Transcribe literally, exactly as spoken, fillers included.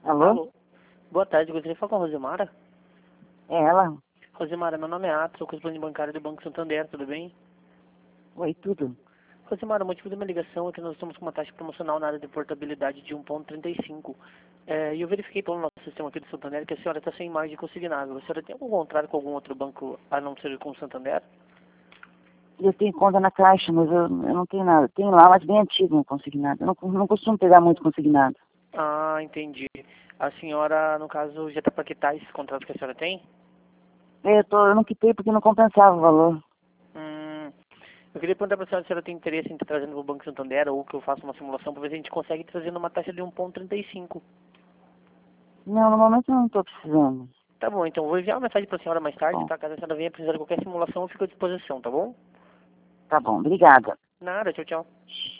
Alô? Alô. Boa tarde, gostaria de falar com a Rosemara. É ela? Rosemara, meu nome é Atos, sou correspondente bancário do Banco Santander, tudo bem? Oi, tudo? Rosemara, o motivo da minha ligação é que nós estamos com uma taxa promocional na área de portabilidade de um vírgula trinta e cinco. É, e eu verifiquei pelo nosso sistema aqui do Santander que a senhora está sem margem consignável. A senhora tem algum contrato com algum outro banco a não ser com o Santander? Eu tenho conta na Caixa, mas eu, eu não tenho nada. Tenho lá, mas bem antigo, consignado. Eu não, não costumo pegar muito consignado. Ah, entendi. A senhora, no caso, já está para quitar esse contrato que a senhora tem? Eu, tô, eu não quitei porque não compensava o valor. Hum, eu queria perguntar para a senhora se ela tem interesse em estar trazendo para o Banco Santander ou que eu faça uma simulação para ver se a gente consegue trazer numa taxa de um vírgula trinta e cinco. Não, no momento eu não estou precisando. Tá bom, então vou enviar uma mensagem para a senhora mais tarde, Bom, tá? Caso a senhora venha precisar de qualquer simulação, eu fico à disposição, tá bom? tá bom, obrigada. Nada, tchau, tchau.